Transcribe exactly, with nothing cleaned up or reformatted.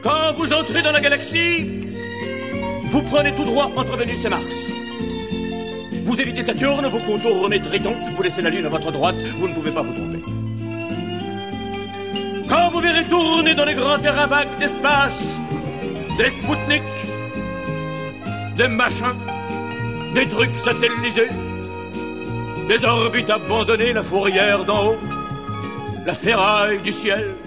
Quand vous entrez dans la galaxie, vous prenez tout droit entre Vénus et Mars. Vous évitez Saturne, vous contournez Triton, vous laissez la Lune à votre droite, vous ne pouvez pas vous tromper. Quand vous verrez tourner dans les grands terrains vagues d'espace des Spoutniks, des machins, des trucs satellisés, des orbites abandonnées, la fourrière d'en haut, la ferraille du ciel,